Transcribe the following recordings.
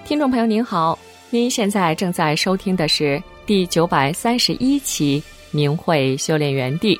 听众朋友您好，您现在正在收听的是第931期明慧修炼园地。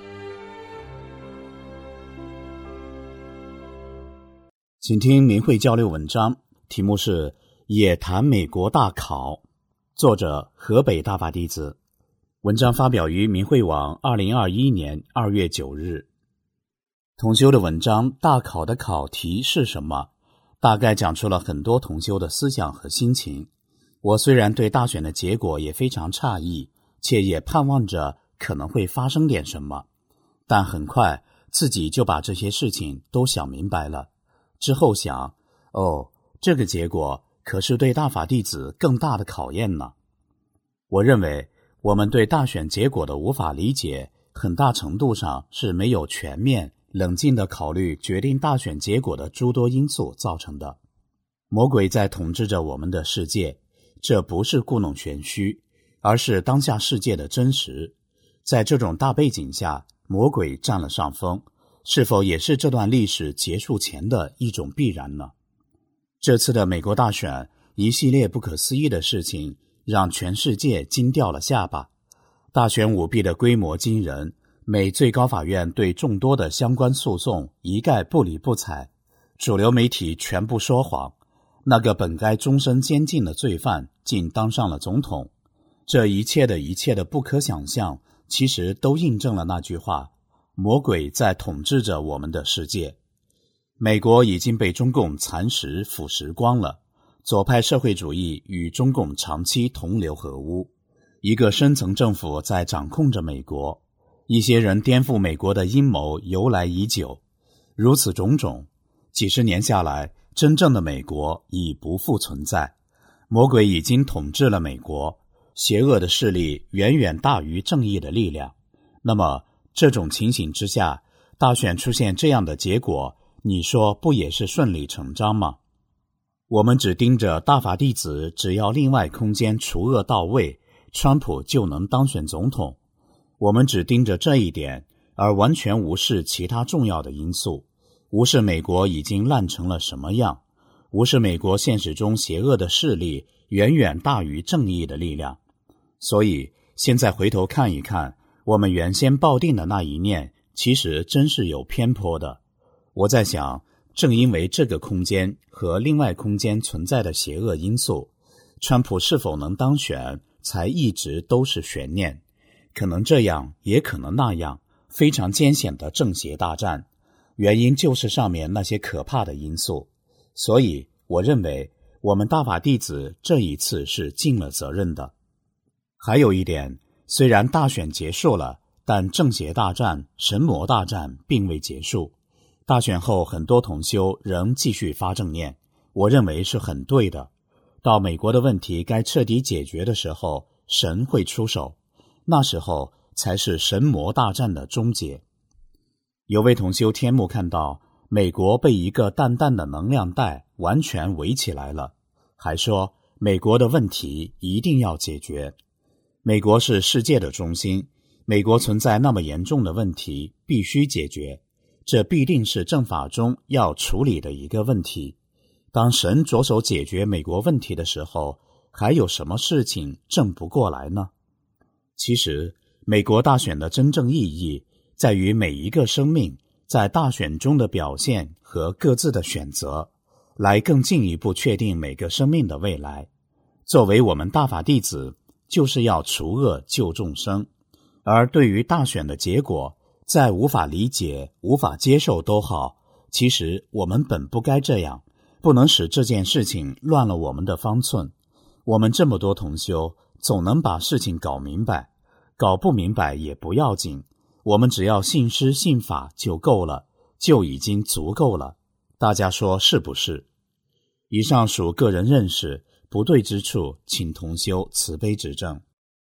请听明慧交流文章，题目是也谈美国大考，作者河北大法弟子。文章发表于明慧网2021年2月9日。同修的文章大考的考题是什么，大概讲出了很多同修的思想和心情。我虽然对大选的结果也非常诧异，且也盼望着可能会发生点什么，但很快自己就把这些事情都想明白了。之后想，这个结果可是对大法弟子更大的考验呢。我认为我们对大选结果的无法理解，很大程度上是没有全面冷静地考虑决定大选结果的诸多因素造成的。魔鬼在统治着我们的世界，这不是故弄玄虚，而是当下世界的真实。在这种大背景下，魔鬼占了上风，是否也是这段历史结束前的一种必然呢？这次的美国大选，一系列不可思议的事情让全世界惊掉了下巴。大选舞弊的规模惊人，美最高法院对众多的相关诉讼一概不理不睬，主流媒体全部说谎，那个本该终身监禁的罪犯竟当上了总统。这一切的不可想象，其实都印证了那句话，魔鬼在统治着我们的世界。美国已经被中共蚕食腐蚀光了，左派社会主义与中共长期同流合污，一个深层政府在掌控着美国，一些人颠覆美国的阴谋由来已久。如此种种，几十年下来，真正的美国已不复存在，魔鬼已经统治了美国，邪恶的势力远远大于正义的力量。那么这种情形之下，大选出现这样的结果，你说不也是顺理成章吗？我们只盯着大法弟子只要另外空间除恶到位，川普就能当选总统。我们只盯着这一点，而完全无视其他重要的因素，无视美国已经烂成了什么样，无视美国现实中邪恶的势力远远大于正义的力量。所以现在回头看一看，我们原先抱定的那一念其实真是有偏颇的。我在想，正因为这个空间和另外空间存在的邪恶因素，川普是否能当选才一直都是悬念，可能这样也可能那样，非常艰险的正邪大战，原因就是上面那些可怕的因素。所以我认为我们大法弟子这一次是尽了责任的。还有一点，虽然大选结束了，但正邪大战、神魔大战并未结束。大选后很多同修仍继续发正念，我认为是很对的。到美国的问题该彻底解决的时候，神会出手，那时候才是神魔大战的终结。有位同修天目看到美国被一个淡淡的能量带完全围起来了，还说美国的问题一定要解决。美国是世界的中心，美国存在那么严重的问题必须解决，这必定是正法中要处理的一个问题。当神着手解决美国问题的时候，还有什么事情正不过来呢？其实美国大选的真正意义在于每一个生命在大选中的表现和各自的选择，来更进一步确定每个生命的未来。作为我们大法弟子，就是要除恶救众生，而对于大选的结果，再无法理解、无法接受都好，其实我们本不该这样，不能使这件事情乱了我们的方寸。我们这么多同修，总能把事情搞明白，搞不明白也不要紧，我们只要信师信法就够了，就已经足够了。大家说是不是？以上属个人认识，不对之处请同修慈悲指正。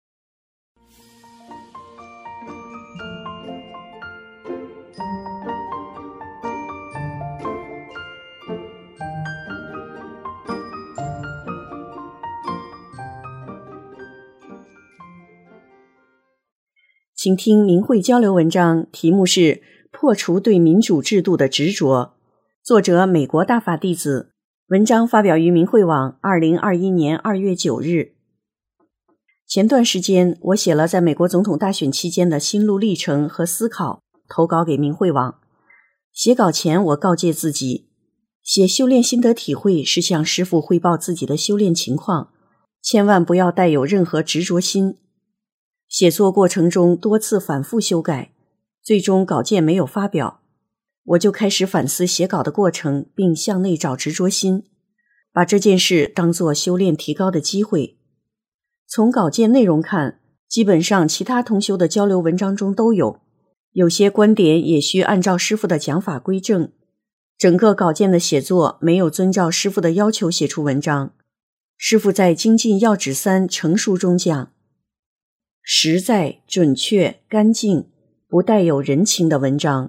请听明慧交流文章，题目是破除对民主制度的执着，作者美国大法弟子， 文章发表于明慧网2021年2月9日。前段时间，我写了在美国总统大选期间的心路历程和思考，投稿给明慧网。写稿前，我告诫自己，写修炼心得体会是向师父汇报自己的修炼情况，千万不要带有任何执着心。写作过程中多次反复修改，最终稿件没有发表，我就开始反思写稿的过程，并向内找执着心，把这件事当作修炼提高的机会。从稿件内容看，基本上其他同修的交流文章中都有，有些观点也需按照师父的讲法归正。整个稿件的写作没有遵照师父的要求写出文章。师父在精进要旨3成书中讲，实在、准确、干净，不带有人情的文章。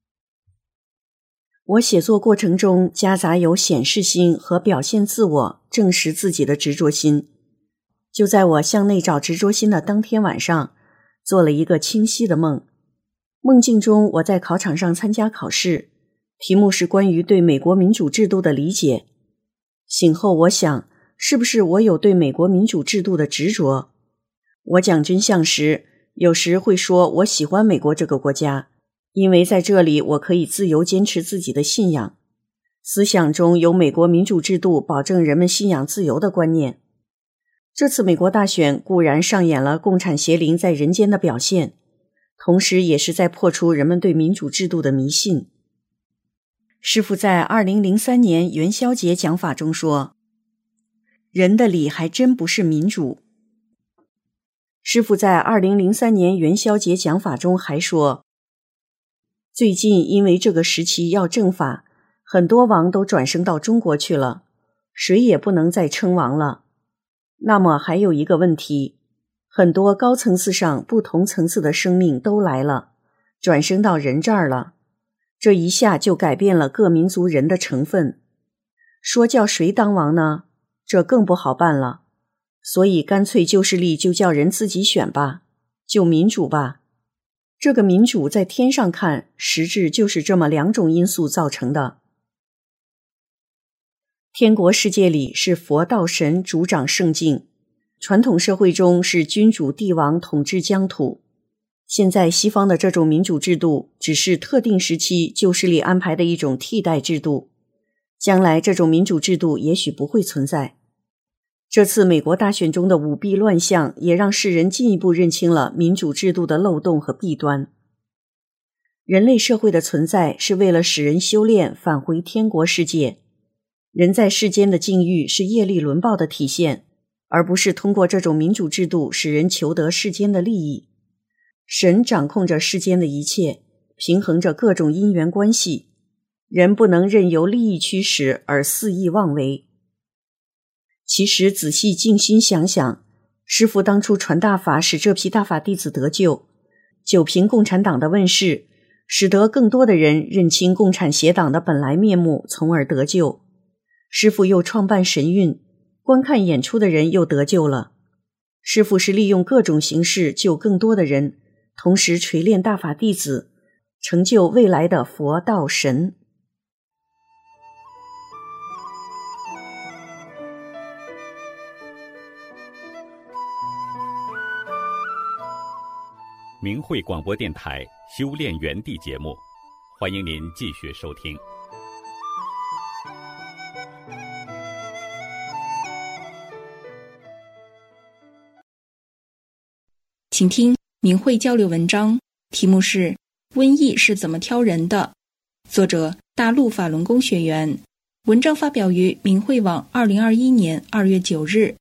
我写作过程中夹杂有显示心和表现自我、证实自己的执着心。就在我向内找执着心的当天晚上，做了一个清晰的梦。梦境中，我在考场上参加考试，题目是关于对美国民主制度的理解。醒后我想，是不是我有对美国民主制度的执着？我讲真相时，有时会说我喜欢美国这个国家，因为在这里我可以自由坚持自己的信仰。思想中有美国民主制度保证人们信仰自由的观念。这次美国大选固然上演了共产邪灵在人间的表现，同时也是在破除人们对民主制度的迷信。师父在2003年元宵节讲法中说，人的理还真不是民主。师父在2003年元宵节讲法中还说，最近因为这个时期要正法，很多王都转生到中国去了，谁也不能再称王了。那么还有一个问题，很多高层次上不同层次的生命都来了，转生到人这儿了，这一下就改变了各民族人的成分。说叫谁当王呢？这更不好办了。所以干脆旧势力就叫人自己选吧，就民主吧。这个民主在天上看，实质就是这么2种因素造成的。天国世界里是佛道神主掌圣境，传统社会中是君主帝王统治疆土。现在西方的这种民主制度只是特定时期旧势力安排的一种替代制度，将来这种民主制度也许不会存在。这次美国大选中的舞弊乱象也让世人进一步认清了民主制度的漏洞和弊端。人类社会的存在是为了使人修炼返回天国世界。人在世间的境遇是业力轮报的体现，而不是通过这种民主制度使人求得世间的利益。神掌控着世间的一切，平衡着各种因缘关系，人不能任由利益驱使而肆意妄为。其实仔细静心想想，师父当初传大法使这批大法弟子得救，九平共产党的问世，使得更多的人认清共产邪党的本来面目，从而得救。师父又创办神韵，观看演出的人又得救了。师父是利用各种形式救更多的人，同时锤炼大法弟子，成就未来的佛道神。 明慧广播电台修炼园地节目，欢迎您继续收听。 请听明慧交流文章，题目是《瘟疫是怎么挑人的》，作者大陆法轮功学员，文章发表于明慧网2021年2月9日。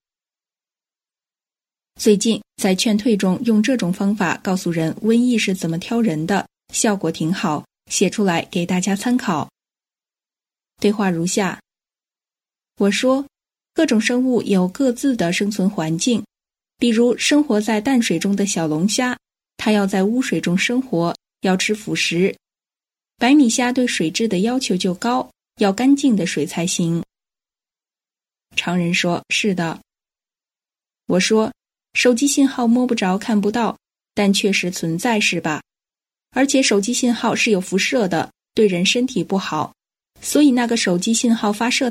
最近在劝退中用这种方法告诉人瘟疫是怎么挑人的，效果挺好，写出来给大家参考。对话如下：我说，各种生物有各自的生存环境，比如生活在淡水中的小龙虾，它要在污水中生活，要吃腐食。白米虾对水质的要求就高，要干净的水才行。常人说，是的。我说，手机信号摸不着看不到，但确实存在是吧？而且手机信号是有辐射的，对人身体不好，所以那个手机信号发射塔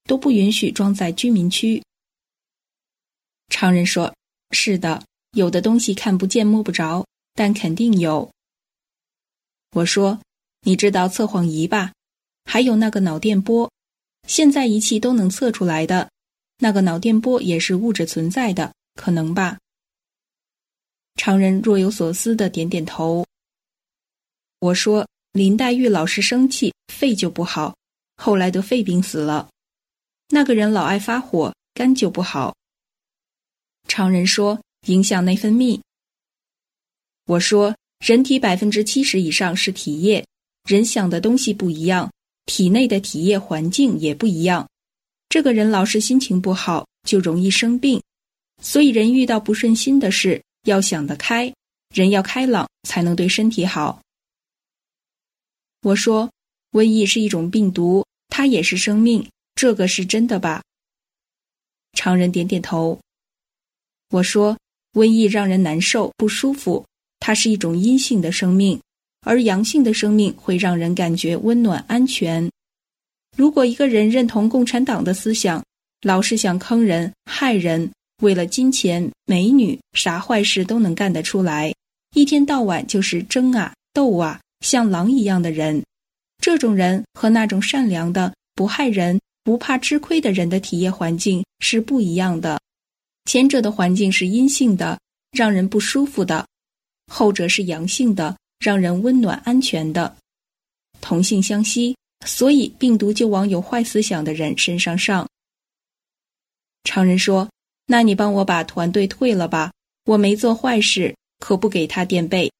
都不允许装在居民区。常人说，是的，有的东西看不见摸不着，但肯定有。我说，你知道测谎仪吧？还有那个脑电波，现在仪器都能测出来的，那个脑电波也是物质存在的，可能吧？常人若有所思地点点头。我说，林黛玉老是生气，肺就不好，后来得肺病死了。那个人老爱发火，肝就不好。常人说，影响内分泌。我说，人体70%以上是体液，人想的东西不一样，体内的体液环境也不一样。这个人老是心情不好，就容易生病。所以人遇到不顺心的事，要想得开，人要开朗，才能对身体好。我说，瘟疫是一种病毒，它也是生命，这个是真的吧？常人点点头。我说，瘟疫让人难受不舒服，它是一种阴性的生命，而阳性的生命会让人感觉温暖安全。如果一个人认同共产党的思想，老是想坑人害人，为了金钱美女，啥坏事都能干得出来，一天到晚就是争啊斗啊，像狼一样的人，这种人和那种善良的不害人不怕吃亏的人的体液环境是不一样的。前者的环境是阴性的，让人不舒服的，后者是阳性的，让人温暖安全的。同性相吸，所以病毒就往有坏思想的人身上上。常人说，那你帮我把团队退了吧，我没做坏事，可不给他垫背。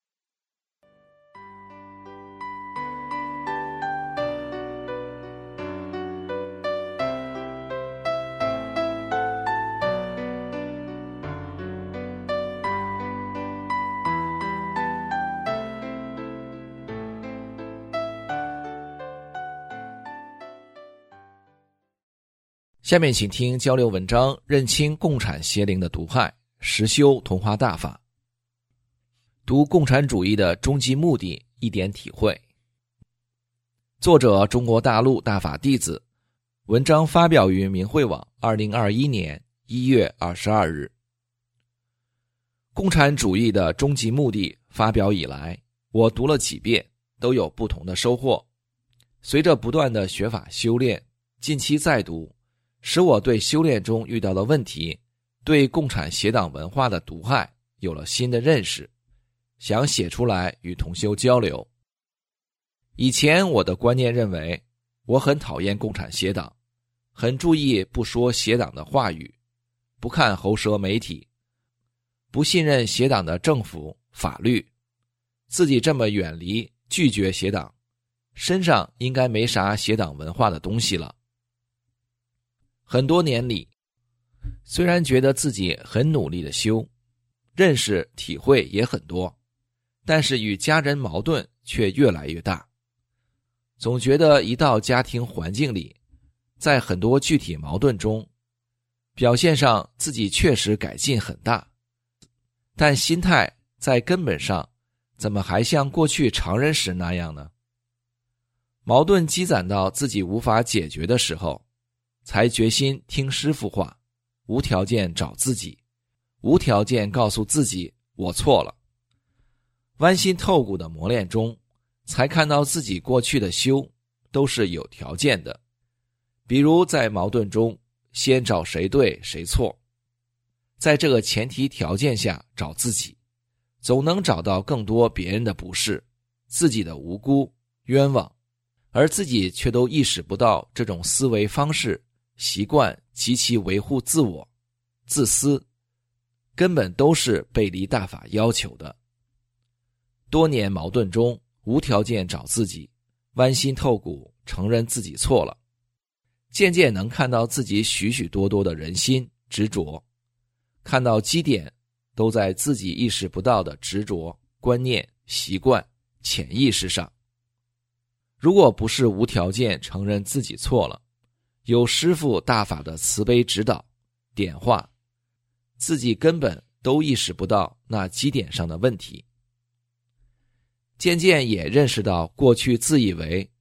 下面请听交流文章，认清共产邪灵的毒害，实修同化大法。读共产主义的终极目的，一点体会。作者中国大陆大法弟子，文章发表于明慧网2021年1月22日。共产主义的终极目的发表以来，我读了几遍，都有不同的收获。随着不断的学法修炼，近期再读，使我对修炼中遇到的问题，对共产邪党文化的毒害有了新的认识，想写出来与同修交流。以前我的观念认为，我很讨厌共产邪党，很注意不说邪党的话语，不看喉舌媒体，不信任邪党的政府法律，自己这么远离拒绝邪党，身上应该没啥邪党文化的东西了。很多年里，虽然觉得自己很努力的修，认识体会也很多，但是与家人矛盾却越来越大。总觉得一到家庭环境里，在很多具体矛盾中，表现上自己确实改进很大，但心态在根本上怎么还像过去常人时那样呢？矛盾积攒到自己无法解决的时候，才决心听师父话，无条件找自己，无条件告诉自己我错了。剜心透骨的磨练中，才看到自己过去的修都是有条件的。比如在矛盾中，先找谁对谁错，在这个前提条件下找自己，总能找到更多别人的不是，自己的无辜冤枉，而自己却都意识不到这种思维方式习惯及其维护自我自私，根本都是背离大法要求的。多年矛盾中，无条件找自己，剜心透骨承认自己错了，渐渐能看到自己许许多多的人心执着，看到基点都在自己意识不到的执着观念习惯潜意识上。如果不是无条件承认自己错了，有师父大法的慈悲指导点化，自己根本都意识不到那基点上的问题。渐渐也认识到过去自以为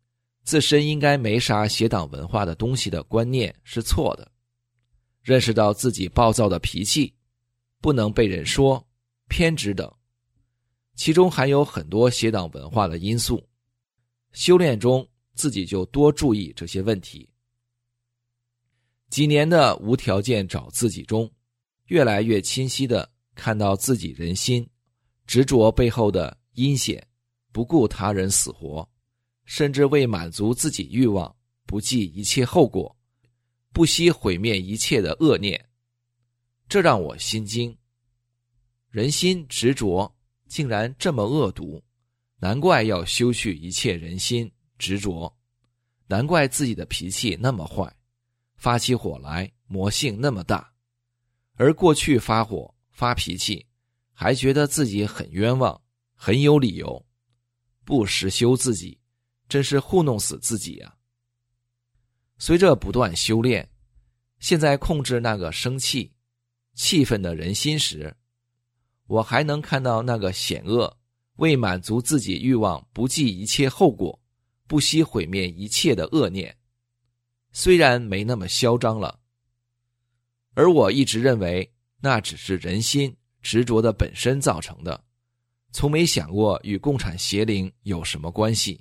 自身应该没啥邪党文化的东西的观念是错的，认识到自己暴躁的脾气不能被人说偏执等，其中含有很多邪党文化的因素。修炼中自己就多注意这些问题。几年的无条件找自己中，越来越清晰地看到自己人心执着背后的阴险，不顾他人死活，甚至为满足自己欲望不计一切后果，不惜毁灭一切的恶念。这让我心惊，人心执着竟然这么恶毒，难怪要修去一切人心执着，难怪自己的脾气那么坏，发起火来魔性那么大。而过去发火发脾气还觉得自己很冤枉，很有理由，不实修自己，真是糊弄死自己啊。随着不断修炼，现在控制那个生气气愤的人心时，我还能看到那个险恶为满足自己欲望不计一切后果，不惜毁灭一切的恶念，虽然没那么嚣张了，而我一直认为那只是人心执着的本身造成的，从没想过与共产邪灵有什么关系。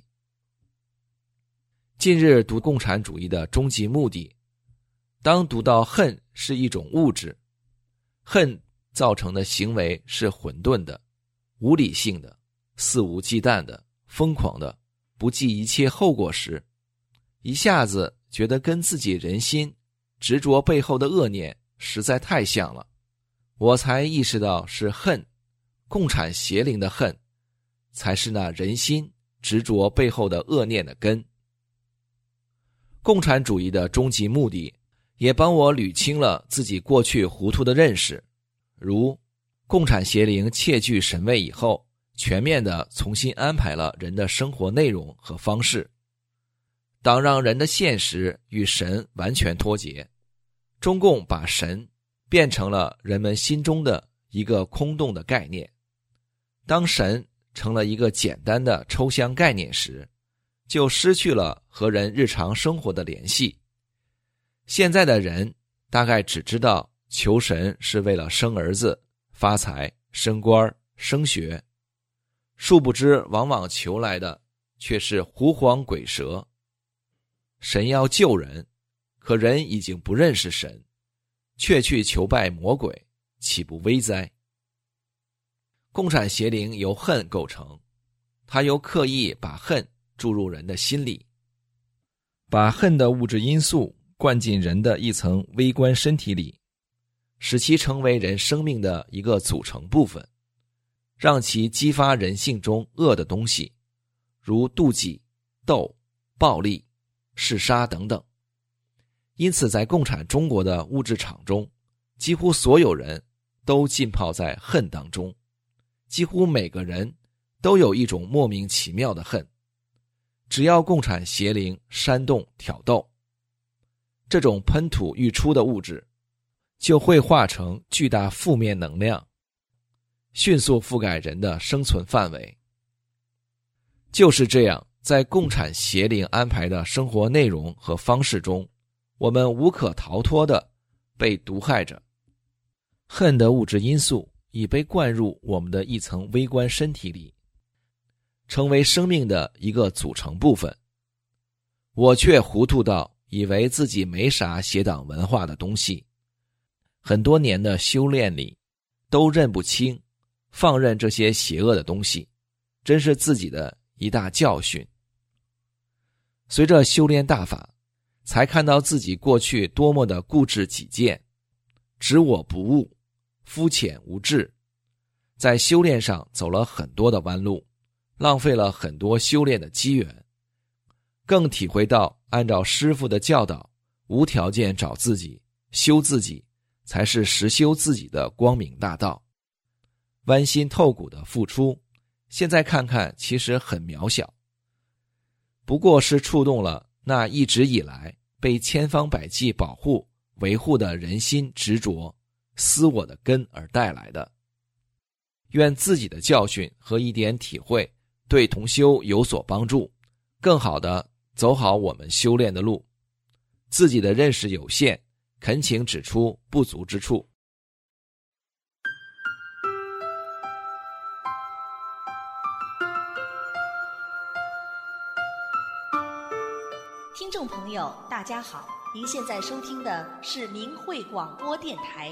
近日读共产主义的终极目的，当读到恨是一种物质，恨造成的行为是混沌的、无理性的、肆无忌惮的、疯狂的、不计一切后果时，一下子觉得跟自己人心执着背后的恶念实在太像了，我才意识到是恨，共产邪灵的恨，才是那人心执着背后的恶念的根。共产主义的终极目的也帮我捋清了自己过去糊涂的认识，如共产邪灵窃据神位以后，全面地重新安排了人的生活内容和方式。党让人的现实与神完全脱节，中共把神变成了人们心中的一个空洞的概念。当神成了一个简单的抽象概念时，就失去了和人日常生活的联系。现在的人大概只知道求神是为了生儿子、发财、升官、升学，殊不知往往求来的却是狐黄鬼蛇。神要救人，可人已经不认识神，却去求拜魔鬼，岂不危哉？共产邪灵由恨构成，他又刻意把恨注入人的心里，把恨的物质因素灌进人的一层微观身体里，使其成为人生命的一个组成部分，让其激发人性中恶的东西，如妒忌、斗、暴力、嗜杀等等。因此在共产中国的物质场中，几乎所有人都浸泡在恨当中，几乎每个人都有一种莫名其妙的恨。只要共产邪灵煽动挑逗，这种喷吐欲出的物质就会化成巨大负面能量，迅速覆盖人的生存范围。就是这样，在共产邪灵安排的生活内容和方式中，我们无可逃脱地被毒害着。恨的物质因素已被灌入我们的一层微观身体里，成为生命的一个组成部分。我却糊涂到以为自己没啥邪党文化的东西，很多年的修炼里都认不清，放任这些邪恶的东西，真是自己的一大教训。随着修炼大法，才看到自己过去多么的固执己见，执我不悟，肤浅无智，在修炼上走了很多的弯路，浪费了很多修炼的机缘，更体会到按照师父的教导，无条件找自己，修自己，才是实修自己的光明大道。剜心透骨的付出，现在看看其实很渺小，不过是触动了那一直以来被千方百计保护维护的人心执着私我的根而带来的。愿自己的教训和一点体会对同修有所帮助，更好地走好我们修炼的路。自己的认识有限，恳请指出不足之处。 听众朋友大家好，您现在收听的是明慧广播电台。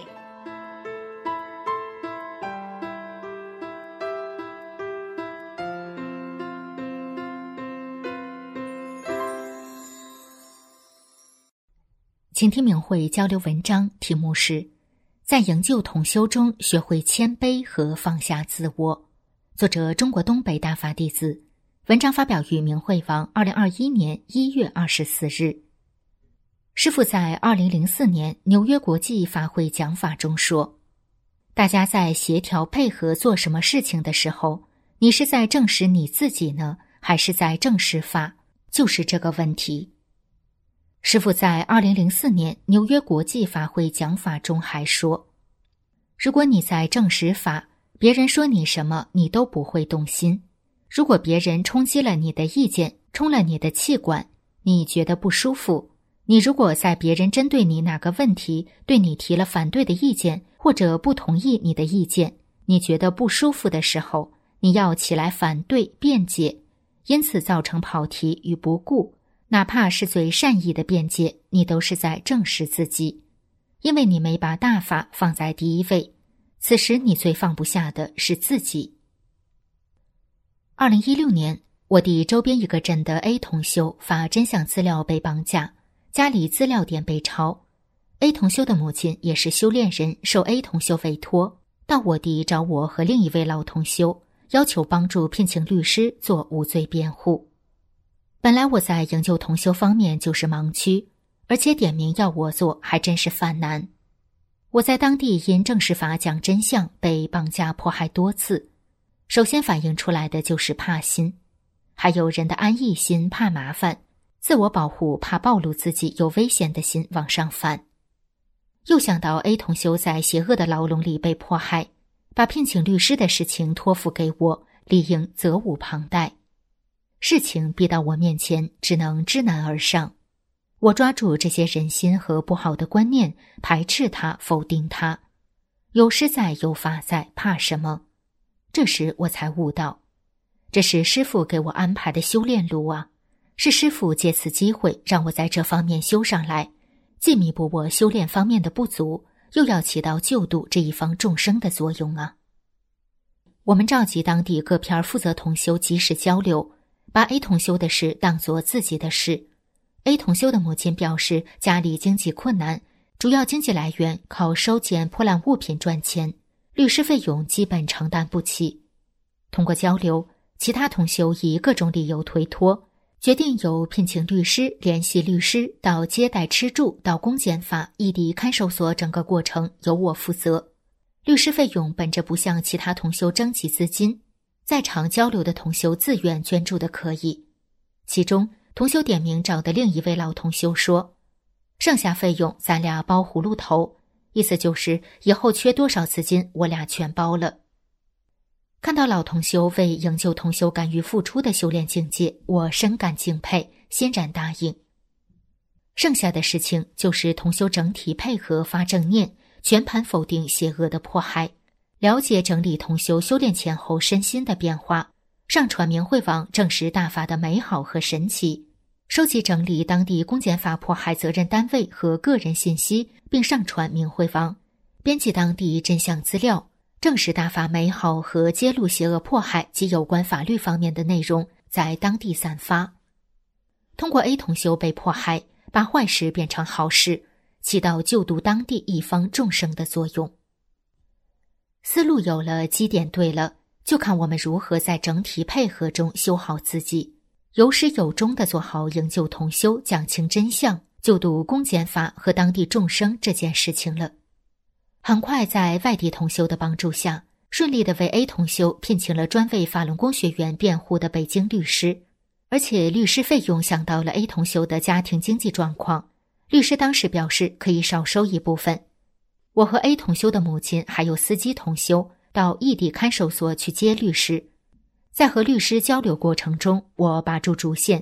请听明慧交流文章，题目是在营救同修中学会谦卑和放下自我，作者中国东北大法弟子，文章发表于明慧网2021年1月24日。师父在2004年纽约国际法会讲法中说，大家在协调配合做什么事情的时候，你是在证实你自己呢，还是在证实法？就是这个问题。师父在2004年纽约国际法会讲法中还说，如果你在证实法，别人说你什么你都不会动心。如果别人冲击了你的意见，冲了你的气管，你觉得不舒服，你如果在别人针对你哪个问题对你提了反对的意见，或者不同意你的意见，你觉得不舒服的时候，你要起来反对辩解，因此造成跑题与不顾，哪怕是最善意的辩解，你都是在证实自己，因为你没把大法放在第一位，此时你最放不下的是自己。2016年，我地周边一个镇的 A 同修发真相资料被绑架，家里资料点被抄。A 同修的母亲也是修炼人，受 A 同修委托，到我地找我和另一位老同修，要求帮助聘请律师做无罪辩护。本来我在营救同修方面就是盲区，而且点名要我做还真是犯难。我在当地因正式法讲真相被绑架迫害多次，首先反映出来的就是怕心，还有人的安逸心怕麻烦，自我保护怕暴露自己有危险的心往上翻。又想到 A 同修在邪恶的牢笼里被迫害，把聘请律师的事情托付给我，理应责无旁贷。事情逼到我面前，只能知难而上。我抓住这些人心和不好的观念，排斥它，否定它。有师在，有法在，怕什么？这时我才悟到，这是师父给我安排的修炼路啊，是师父借此机会让我在这方面修上来，既弥补我修炼方面的不足，又要起到救度这一方众生的作用啊。我们召集当地各片负责同修及时交流，把 A 同修的事当作自己的事。A 同修的母亲表示家里经济困难，主要经济来源靠收捡破烂物品赚钱，律师费用基本承担不起。通过交流，其他同修以各种理由推脱，决定由聘请律师、联系律师到接待吃住到公检法、异地看守所整个过程由我负责。律师费用本着不向其他同修征集资金，在场交流的同修自愿捐助的可以。其中同修点名找的另一位老同修说，剩下费用咱俩包葫芦头，意思就是以后缺多少资金我俩全包了。看到老同修为营救同修敢于付出的修炼境界，我深感敬佩，欣然答应。剩下的事情就是同修整体配合发正念，全盘否定邪恶的迫害，了解整理同修修炼前后身心的变化，上传明慧网证实大法的美好和神奇，收集整理当地公检法迫害责任单位和个人信息，并上传明慧网，编辑当地真相资料，证实大法美好和揭露邪恶迫害及有关法律方面的内容，在当地散发。通过 A 同修被迫害，把坏事变成好事，起到救度当地一方众生的作用。思路有了，基点对了，就看我们如何在整体配合中修好自己，有始有终地做好营救同修、讲清真相、救度公检法和当地众生这件事情了。很快在外地同修的帮助下，顺利地为 A 同修聘请了专为法轮功学员辩护的北京律师，而且律师费用想到了 A 同修的家庭经济状况，律师当时表示可以少收一部分。我和 A 同修的母亲还有司机同修到异地看守所去接律师，在和律师交流过程中，我把住主线，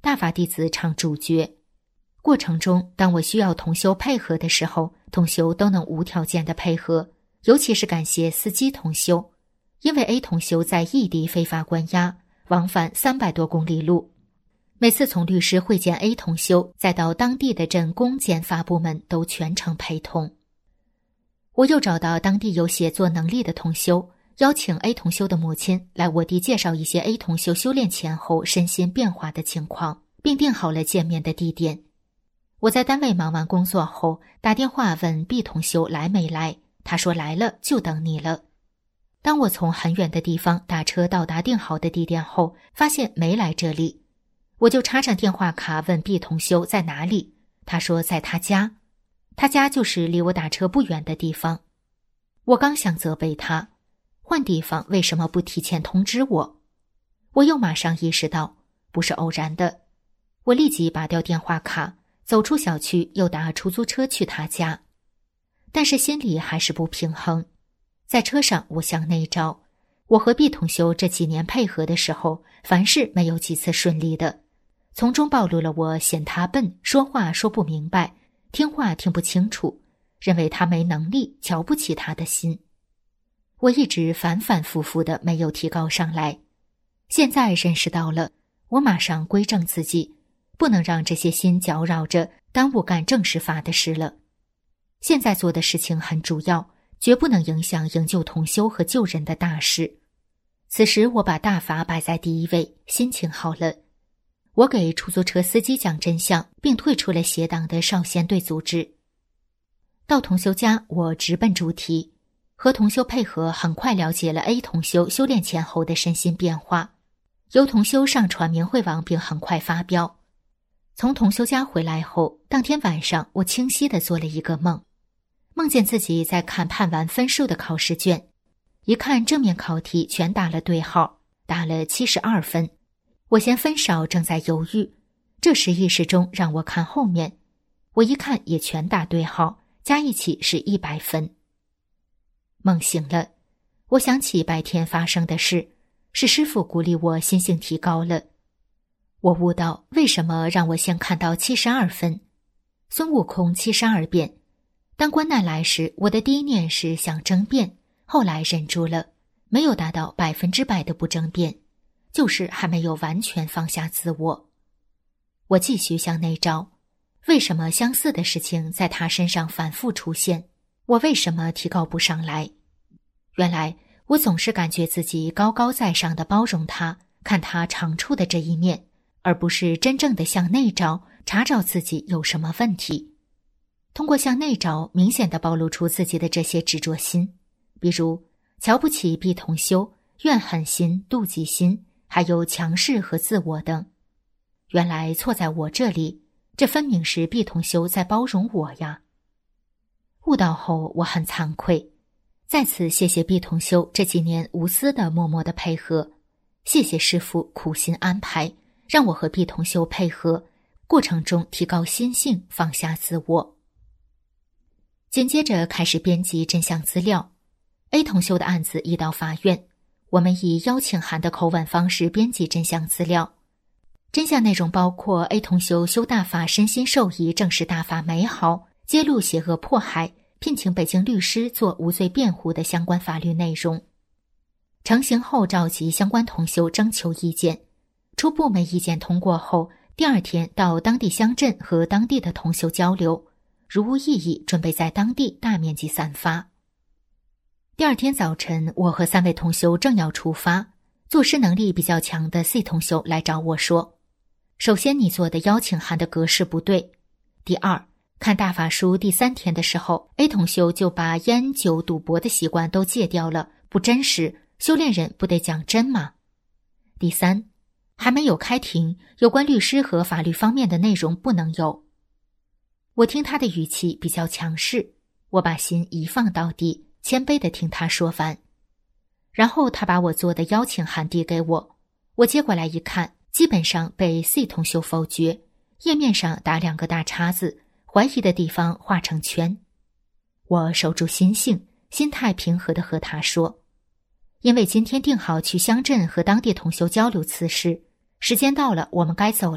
大法弟子唱主角。过程中，当我需要同修配合的时候，同修都能无条件的配合，尤其是感谢司机同修，因为 A 同修在异地非法关押，往返300多公里路。每次从律师会见 A 同修，再到当地的镇公检法部门都全程陪同。我又找到当地有写作能力的同修，邀请 A 同修的母亲来我地介绍一些 A 同修修炼前后身心变化的情况，并定好了见面的地点。我在单位忙完工作后，打电话问 B 同修来没来，他说来了，就等你了。当我从很远的地方打车到达定好的地点后，发现没来这里，我就插上电话卡问 B 同修在哪里，他说在他家，他家就是离我打车不远的地方。我刚想责备他，换地方为什么不提前通知我？我又马上意识到不是偶然的，我立即拔掉电话卡，走出小区，又打出租车去他家。但是心里还是不平衡。在车上我向内照，我和 B 同修这几年配合的时候，凡事没有几次顺利的，从中暴露了我嫌他笨，说话说不明白，听话听不清楚，认为他没能力，瞧不起他的心。我一直反反复复的没有提高上来，现在认识到了，我马上归正自己，不能让这些心搅扰着，耽误干正事法的事了。现在做的事情很主要，绝不能影响营救同修和救人的大事。此时我把大法摆在第一位，心情好了。我给出租车司机讲真相，并退出了邪党的少先队组织。到同修家，我直奔主题，和同修配合，很快了解了 A 同修修炼前后的身心变化，由同修上传明慧网，并很快发标。从同修家回来后，当天晚上我清晰地做了一个梦，梦见自己在看判完分数的考试卷，一看正面考题全打了对号，打了72分。我嫌分少，正在犹豫，这时意识中让我看后面，我一看也全打对号，加一起是100分。梦醒了，我想起白天发生的事，是师父鼓励我心性提高了。我悟到为什么让我先看到72分。孙悟空72变，当关难来时，我的第一念是想争辩，后来忍住了，没有达到100%的不争辩，就是还没有完全放下自我。我继续向内照，为什么相似的事情在他身上反复出现？我为什么提高不上来？原来我总是感觉自己高高在上的包容他，看他长处的这一面，而不是真正的向内照，查找自己有什么问题。通过向内照，明显地暴露出自己的这些执着心，比如瞧不起 B 同修、怨恨心、妒忌心，还有强势和自我等。原来错在我这里，这分明是 B 同修在包容我呀。悟到后我很惭愧，在此谢谢 B 同修这几年无私的默默的配合，谢谢师父苦心安排，让我和 B 同修配合，过程中提高心性，放下自我。紧接着开始编辑真相资料。 A 同修的案子移到法院，我们以邀请函的口吻方式编辑真相资料。真相内容包括 A 同修修大法身心受益，证实大法美好，揭露邪恶迫害，聘请北京律师做无罪辩护的相关法律内容。成型后召集相关同修征求意见，初步没意见通过后，第二天到当地乡镇和当地的同修交流，如无异议，准备在当地大面积散发。第二天早晨，我和3位同修正要出发，做事能力比较强的 C 同修来找我说，首先你做的邀请函的格式不对，第二，看大法书第3天的时候， A 同修就把烟酒赌博的习惯都戒掉了，不真实，修炼人不得讲真吗？第三，还没有开庭，有关律师和法律方面的内容不能有。我听他的语气比较强势，我把心一放到地，谦卑地听他说完。然后他把我做的邀请函递给我，我接过来一看，基本上被 C 同修否决，页面上打2个大叉子，怀疑的地方画成圈。我守住心性，心态平和地和他说，因为今天定好去乡镇和当地同修交流此事，时间到了，我们该走了，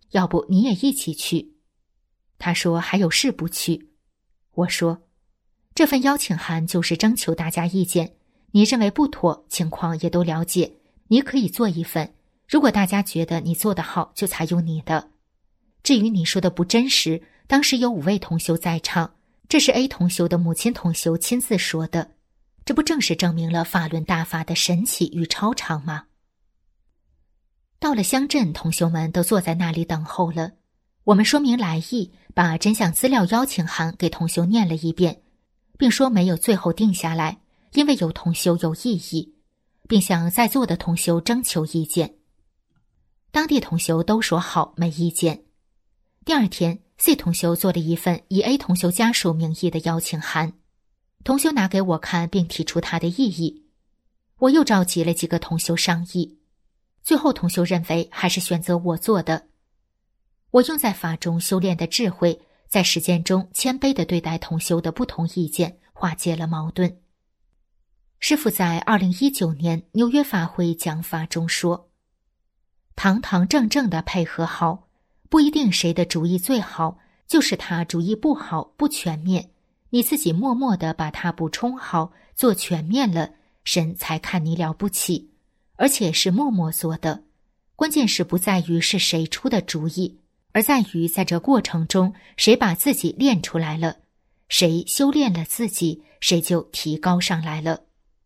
要不你也一起去。他说还有事不去。我说这份邀请函就是征求大家意见，你认为不妥，情况也都了解，你可以做一份，如果大家觉得你做得好，就采用你的。至于你说的不真实，当时有5位同修在场，这是 A 同修的母亲同修亲自说的，这不正是证明了法轮大法的神奇与超常吗？到了乡镇，同修们都坐在那里等候了。我们说明来意，把真相资料邀请函给同修念了一遍，并说没有最后定下来，因为有同修有异议，并向在座的同修征求意见。当地同修都说好，没意见。第二天 C 同修做了一份以 A 同修家属名义的邀请函，同修拿给我看，并提出他的异议。我又召集了几个同修商议，最后同修认为还是选择我做的。我用在法中修炼的智慧，在实践中谦卑地对待同修的不同意见，化解了矛盾。师父在2019年纽约法会讲法中说，堂堂正正地配合好，不一定谁的主意最好，就是他主意不好不全面，你自己默默地把它补充好，做全面了，神才看你了不起，而且是默默做的。关键是不在于是谁出的主意，而在于在这过程中谁把自己练出来了，谁修炼了自己，谁就提高上来了。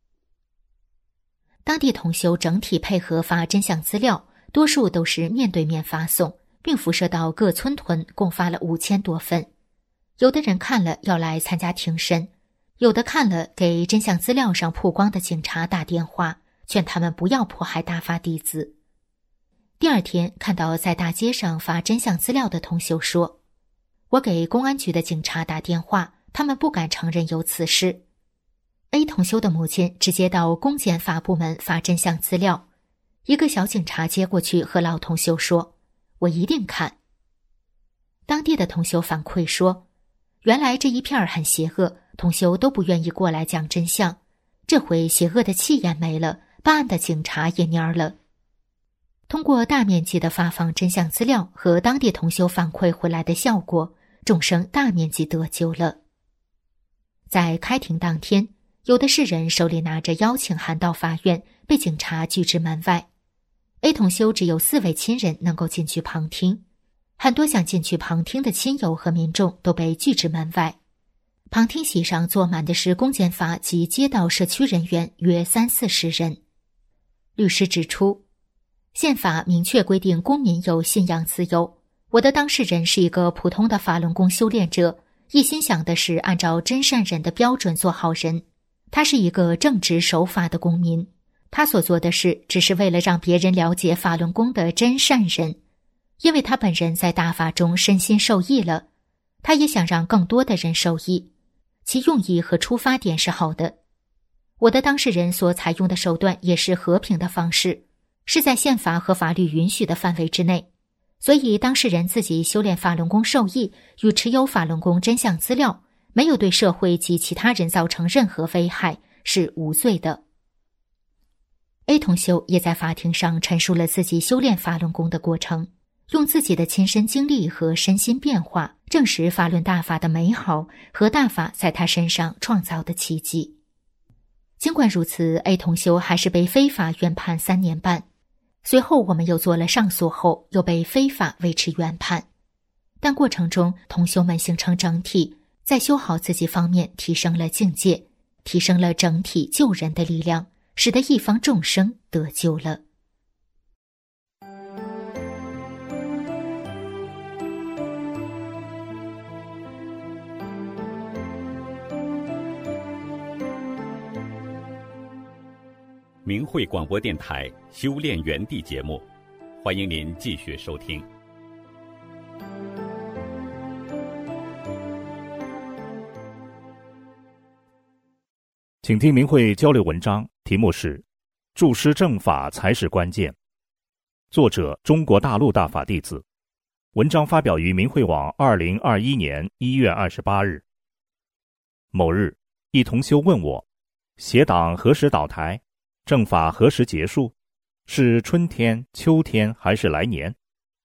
当地同修整体配合发真相资料，多数都是面对面发送，并辐射到各村屯，共发了5000多份。有的人看了要来参加庭审，有的看了给真相资料上曝光的警察打电话，劝他们不要迫害大法弟子。第二天看到在大街上发真相资料的同修说，我给公安局的警察打电话，他们不敢承认有此事。A 同修的母亲直接到公检法部门发真相资料，一个小警察接过去和老同修说，我一定看。当地的同修反馈说，原来这一片很邪恶，同修都不愿意过来讲真相，这回邪恶的气焰没了，办案的警察也蔫了。通过大面积的发放真相资料和当地同修反馈回来的效果，众生大面积得救了。在开庭当天，有的世人手里拿着邀请函到法院，被警察拒之门外。A 同修只有4位亲人能够进去旁听，很多想进去旁听的亲友和民众都被拒之门外。旁听席上坐满的是公检法及街道社区人员约30-40人。律师指出，宪法明确规定公民有信仰自由，我的当事人是一个普通的法轮功修炼者，一心想的是按照真善人的标准做好人。他是一个正直守法的公民，他所做的事只是为了让别人了解法轮功的真善人，因为他本人在大法中身心受益了，他也想让更多的人受益，其用意和出发点是好的。我的当事人所采用的手段也是和平的方式，是在宪法和法律允许的范围之内，所以当事人自己修炼法轮功受益与持有法轮功真相资料，没有对社会及其他人造成任何危害，是无罪的。A 同修也在法庭上陈述了自己修炼法轮功的过程，用自己的亲身经历和身心变化，证实法轮大法的美好和大法在他身上创造的奇迹。尽管如此， A 同修还是被非法原判3年半，随后我们又做了上诉后，又被非法维持原判。但过程中同修们形成整体，在修好自己方面提升了境界，提升了整体救人的力量，使得一方众生得救了。 明慧广播电台修炼园地节目，欢迎您继续收听。 请听明慧交流文章，题目是注师正法才是关键，作者中国大陆大法弟子，文章发表于明慧网2021年1月28日。某日，一同修问我，邪党何时倒台？正法何时结束？是春天、秋天还是来年？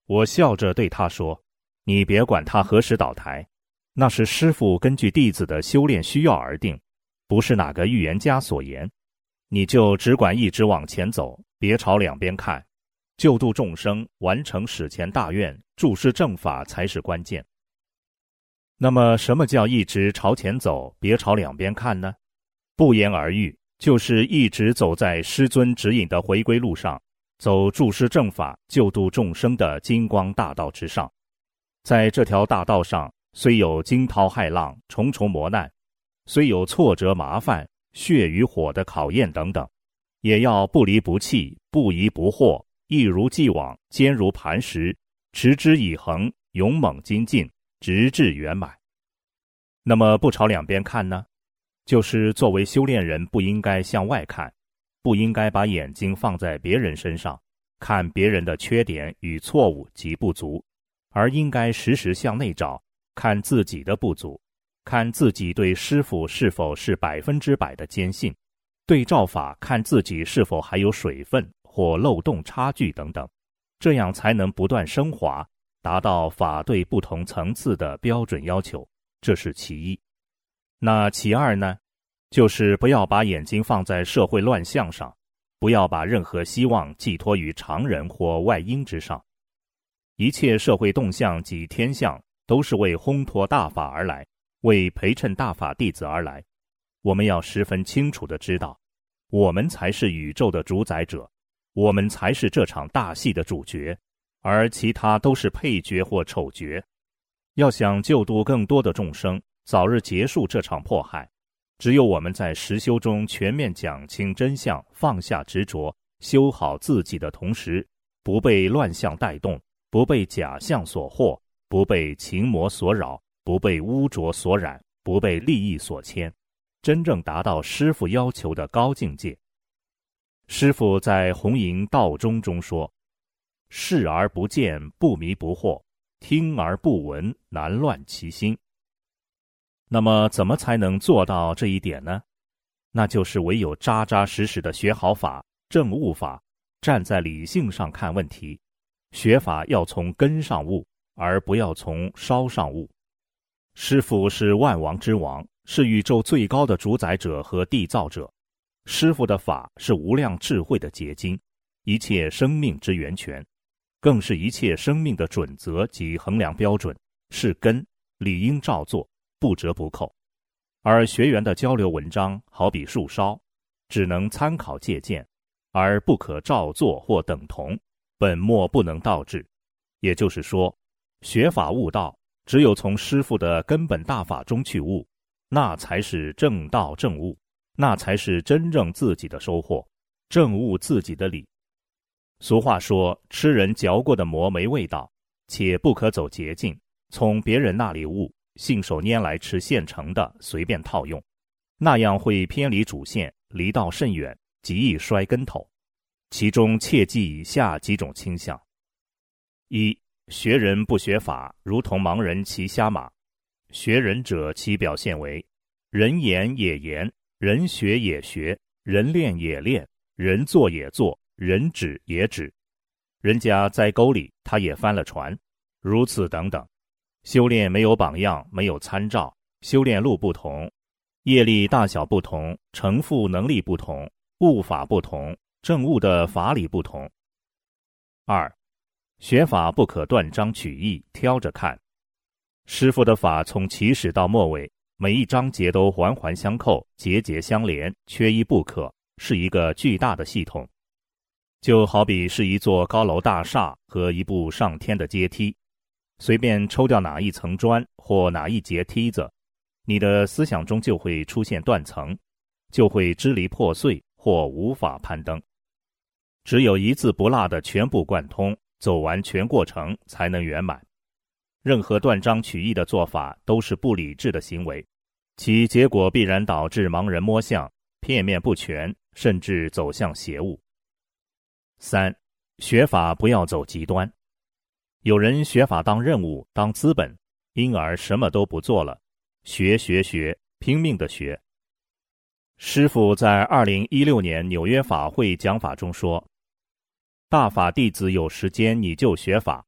我笑着对他说，你别管他何时倒台，那是师父根据弟子的修炼需要而定，不是哪个预言家所言。你就只管一直往前走，别朝两边看，救度众生，完成史前大愿，注释正法才是关键。那么什么叫一直朝前走，别朝两边看呢？不言而喻，就是一直走在师尊指引的回归路上，走注释正法，救度众生的金光大道之上。在这条大道上，虽有惊涛骇浪，重重磨难，虽有挫折麻烦，血与火的考验等等，也要不离不弃，不疑不惑，一如既往，坚如磐石，持之以恒，勇猛精进，直至圆满。那么不朝两边看呢？就是作为修炼人，不应该向外看，不应该把眼睛放在别人身上，看别人的缺点与错误及不足，而应该时时向内找，看自己的不足，看自己对师父是否是100%的坚信，对照法看自己是否还有水分或漏洞差距等等，这样才能不断升华，达到法对不同层次的标准要求，这是其一。那其二呢，就是不要把眼睛放在社会乱象上，不要把任何希望寄托于常人或外因之上。一切社会动向及天象都是为烘托大法而来，为陪衬大法弟子而来。我们要十分清楚地知道，我们才是宇宙的主宰者，我们才是这场大戏的主角，而其他都是配角或丑角。要想救度更多的众生，早日结束这场迫害，只有我们在实修中全面讲清真相，放下执着，修好自己的同时，不被乱象带动，不被假象所惑，不被情魔所扰，不被污浊所染，不被利益所牵，真正达到师父要求的高境界。师父在弘营道中中说，视而不见，不迷不惑，听而不闻，难乱其心。那么怎么才能做到这一点呢？那就是唯有扎扎实实的学好法，证悟法，站在理性上看问题。学法要从根上悟，而不要从梢上悟。师父是万王之王，是宇宙最高的主宰者和缔造者。师父的法是无量智慧的结晶，一切生命之源泉，更是一切生命的准则及衡量标准，是根，理应照做，不折不扣。而学员的交流文章好比树梢，只能参考借鉴，而不可照做或等同，本末不能倒置。也就是说，学法悟道，只有从师父的根本大法中去悟，那才是正道正悟，那才是真正自己的收获，正悟自己的理。俗话说，吃人嚼过的馍没味道，且不可走捷径，从别人那里悟，信手拈来吃现成的，随便套用，那样会偏离主线，离道甚远，极易摔跟头。其中切记以下几种倾向：一、学人不学法，如同盲人骑瞎马。学人者，其表现为人言也言，人学也学，人练也练，人做也做，人指也指。人家在沟里，他也翻了船，如此等等。修炼没有榜样，没有参照，修炼路不同，业力大小不同，成复能力不同，悟法不同，证悟的法理不同。二、学法不可断章取义，挑着看。师父的法从起始到末尾，每一章节都环环相扣，节节相连，缺一不可，是一个巨大的系统。就好比是一座高楼大厦和一部上天的阶梯，随便抽掉哪一层砖或哪一节梯子，你的思想中就会出现断层，就会支离破碎或无法攀登。只有一字不落的全部贯通，走完全过程才能圆满。任何断章取义的做法都是不理智的行为，其结果必然导致盲人摸象，片面不全，甚至走向邪物。三、学法不要走极端。有人学法当任务，当资本，因而什么都不做了，学，拼命的学。师父在2016年纽约法会讲法中说，大法弟子有时间你就学法，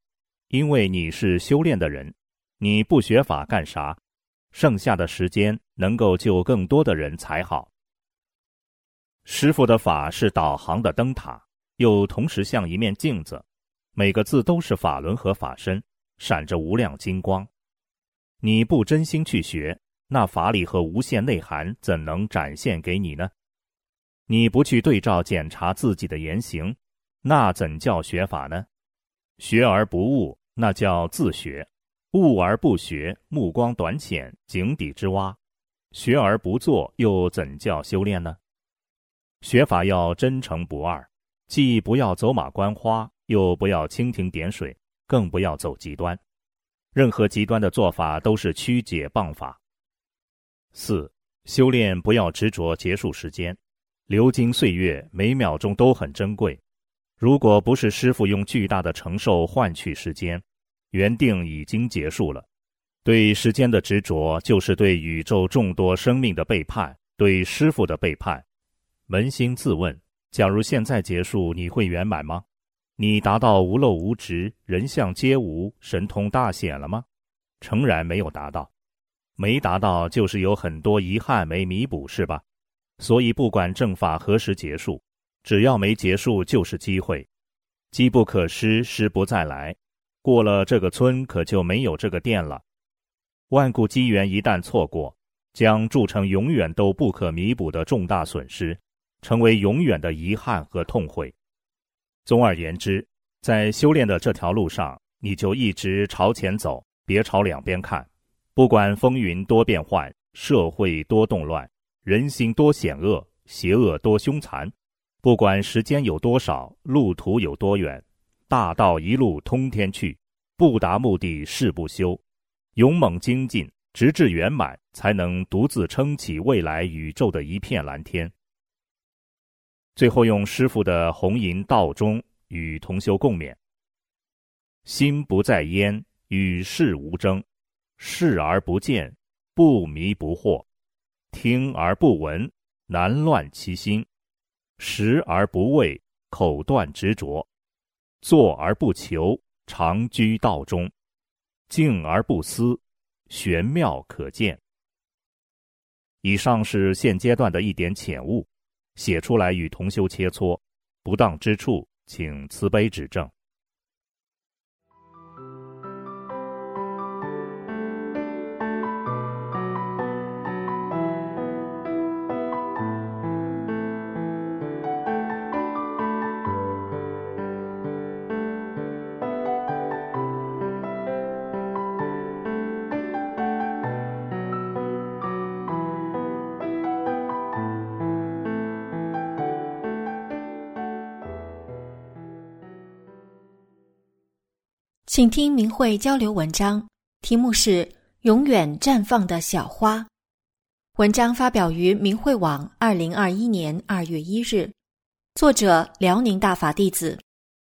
因为你是修炼的人，你不学法干啥？剩下的时间能够救更多的人才好。师父的法是导航的灯塔，又同时像一面镜子，每个字都是法轮和法身，闪着无量金光。你不真心去学，那法理和无限内涵怎能展现给你呢？你不去对照检查自己的言行，那怎叫学法呢？学而不悟，那叫自学；悟而不学，目光短浅，井底之蛙；学而不做，又怎叫修炼呢？学法要真诚不二，既不要走马观花，又不要蜻蜓点水，更不要走极端。任何极端的做法都是曲解谤法。4. 修炼不要执着结束时间，流金岁月每秒钟都很珍贵。如果不是师父用巨大的承受换取时间，原定已经结束了。对时间的执着，就是对宇宙众多生命的背叛，对师父的背叛。扪心自问，假如现在结束，你会圆满吗？你达到无漏无执，人相皆无，神通大显了吗？诚然没有达到。没达到就是有很多遗憾没弥补，是吧？所以不管正法何时结束，只要没结束就是机会。机不可失，失不再来。过了这个村，可就没有这个店了。万古机缘一旦错过，将铸成永远都不可弥补的重大损失，成为永远的遗憾和痛悔。总而言之，在修炼的这条路上，你就一直朝前走，别朝两边看。不管风云多变幻，社会多动乱，人心多险恶，邪恶多凶残，不管时间有多少，路途有多远，大道一路通天去，不达目的誓不休。勇猛精进，直至圆满，才能独自撑起未来宇宙的一片蓝天。最后用师父的红吟道中与同修共勉：心不在焉，与世无争，视而不见，不迷不惑；听而不闻，难乱其心；食而不畏，口断执着；坐而不求，常居道中；静而不思，玄妙可见。以上是现阶段的一点浅悟，写出来与同修切磋，不当之处请慈悲指正。 请听明慧交流文章，题目是《永远绽放的小花》。文章发表于明慧网2021年2月1日，作者辽宁大法弟子。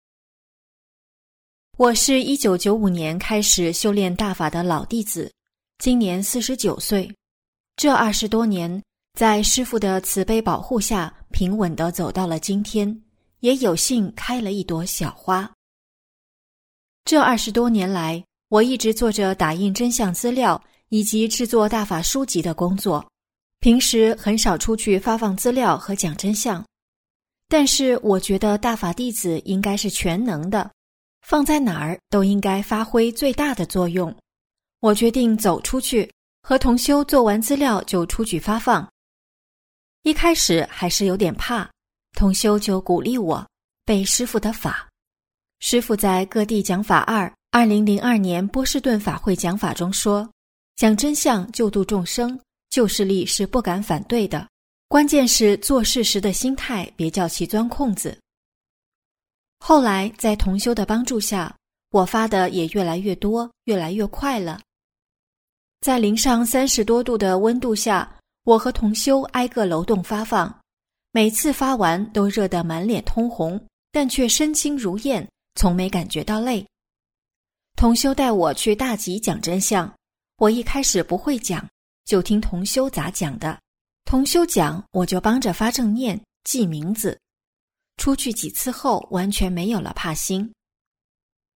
我是1995年开始修炼大法的老弟子，今年49岁。这20多年，在师父的慈悲保护下，平稳地走到了今天，也有幸开了一朵小花。这20多年来，我一直做着打印真相资料以及制作大法书籍的工作，平时很少出去发放资料和讲真相。但是我觉得大法弟子应该是全能的，放在哪儿都应该发挥最大的作用。我决定走出去，和同修做完资料就出去发放。一开始还是有点怕，同修就鼓励我背师父的法。师父在各地讲法2002年波士顿法会讲法中说，讲真相救度众生，旧势力是不敢反对的，关键是做事时的心态别叫其钻空子。后来在同修的帮助下，我发的也越来越多，越来越快了。在零上30多度的温度下，我和同修挨个楼栋发放，每次发完都热得满脸通红，但却身轻如燕，从没感觉到累。同修带我去大集讲真相，我一开始不会讲，就听同修咋讲的。同修讲，我就帮着发正念，记名字。出去几次后，完全没有了怕心。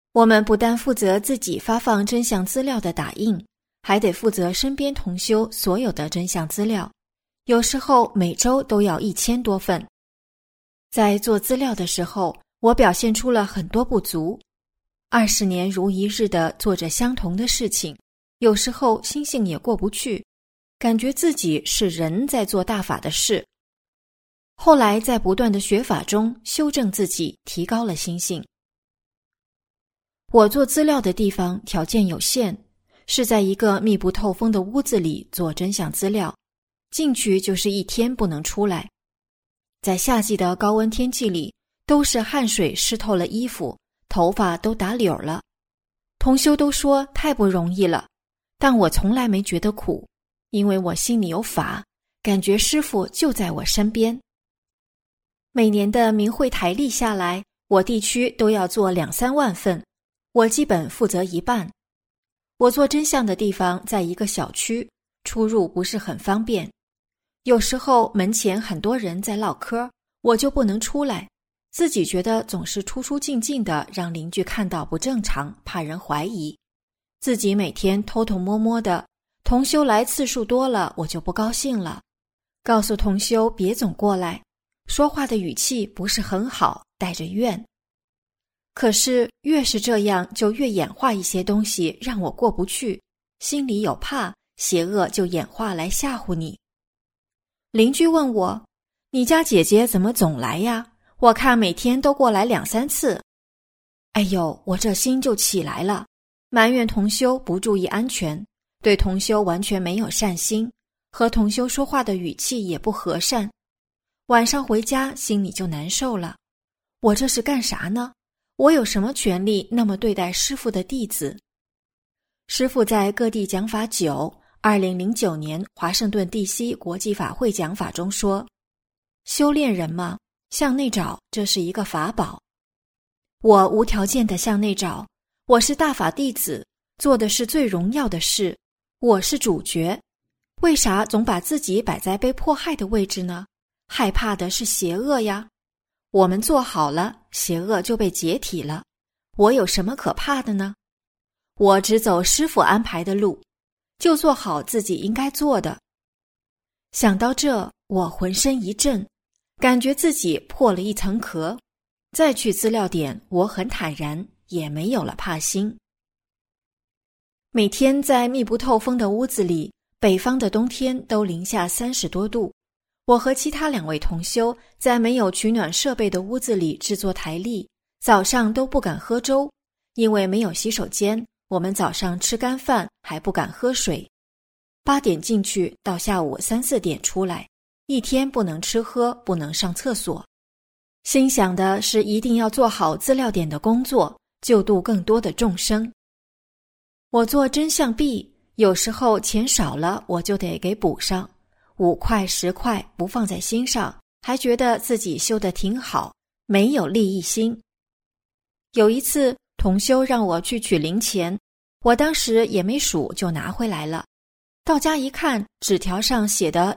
我们不但负责自己发放真相资料的打印，还得负责身边同修所有的真相资料，有时候每周都要1000多份。在做资料的时候，我表现出了很多不足。20年如一日地做着相同的事情，有时候心性也过不去，感觉自己是人在做大法的事。后来在不断的学法中修正自己，提高了心性。我做资料的地方条件有限，是在一个密不透风的屋子里做真相资料，进去就是1天不能出来。在夏季的高温天气里，都是汗水湿透了衣服，头发都打绺了。同修都说太不容易了，但我从来没觉得苦，因为我心里有法，感觉师父就在我身边。每年的明慧台历下来，我地区都要做2-3万份，我基本负责一半。我做真相的地方在一个小区，出入不是很方便。有时候门前很多人在唠嗑，我就不能出来，自己觉得总是出出进进的，让邻居看到不正常，怕人怀疑。自己每天偷偷摸摸的，同修来次数多了，我就不高兴了，告诉同修别总过来，说话的语气不是很好，带着怨。可是越是这样，就越演化一些东西让我过不去，心里有怕，邪恶就演化来吓唬你。邻居问我，你家姐姐怎么总来呀？我看每天都过来2-3次。哎呦，我这心就起来了，埋怨同修不注意安全，对同修完全没有善心，和同修说话的语气也不和善。晚上回家心里就难受了，我这是干啥呢？我有什么权利那么对待师父的弟子？师父在各地讲法久，2009年华盛顿 DC 国际法会讲法中说，修炼人嘛，向内找，这是一个法宝。我无条件的向内找，我是大法弟子，做的是最荣耀的事，我是主角，为啥总把自己摆在被迫害的位置呢？害怕的是邪恶呀。我们做好了，邪恶就被解体了，我有什么可怕的呢？我只走师父安排的路，就做好自己应该做的。想到这，我浑身一震，感觉自己破了一层壳，再去资料点，我很坦然，也没有了怕心。每天在密不透风的屋子里，北方的冬天都零下30多度，我和其他2位同修在没有取暖设备的屋子里制作台历，早上都不敢喝粥，因为没有洗手间，我们早上吃干饭还不敢喝水。8点进去，到下午3-4点出来，一天不能吃喝，不能上厕所。心想的是一定要做好资料点的工作，救度更多的众生。我做真相币，有时候钱少了，我就得给补上，5块10块不放在心上，还觉得自己修得挺好，没有利益心。有一次同修让我去取零钱，我当时也没数就拿回来了，到家一看，纸条上写的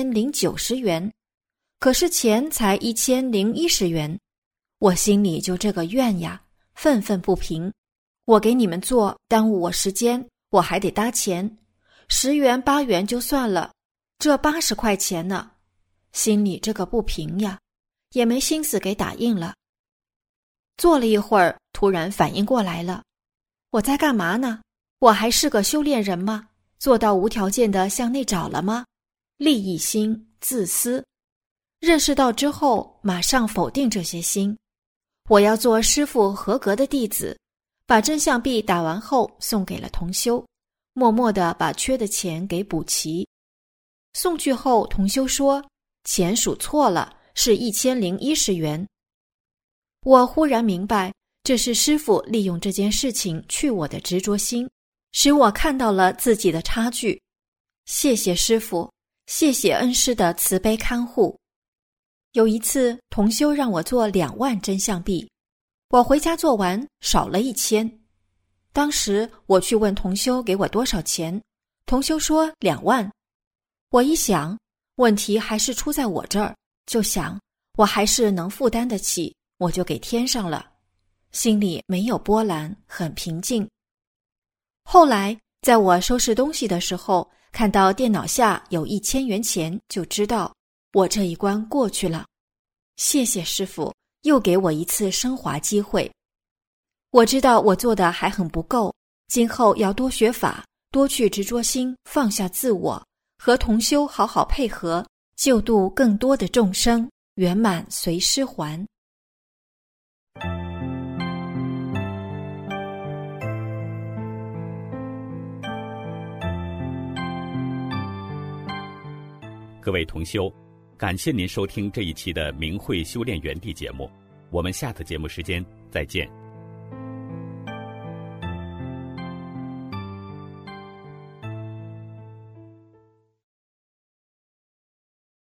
1090元，可是钱才1010元，我心里就这个怨呀，愤愤不平。我给你们做，耽误我时间，我还得搭钱，10元8元就算了，这80块钱呢，心里这个不平呀，也没心思给打印了。坐了一会儿，突然反应过来了，我在干嘛呢？我还是个修炼人吗？做到无条件的向内找了吗？利益心、自私。认识到之后，马上否定这些心。我要做师父合格的弟子，把真相币打完后送给了同修，默默地把缺的钱给补齐。送去后，同修说钱数错了，是1010元。我忽然明白，这是师父利用这件事情去我的执着心，使我看到了自己的差距。谢谢师父，谢谢恩师的慈悲看护。有一次同修让我做2万真相币，我回家做完少了1000。当时我去问同修给我多少钱，同修说2万。我一想，问题还是出在我这儿，就想我还是能负担得起，我就给添上了。 心里没有波澜，很平静。后来在我收拾东西的时候，看到电脑下有1000元钱，就知道我这一关过去了。谢谢师父，又给我一次升华机会。我知道我做的还很不够，今后要多学法，多去执着心，放下自我，和同修好好配合，救度更多的众生，圆满随师还。 各位同修，感谢您收听这一期的明慧修炼园地节目，我们下次节目时间再见。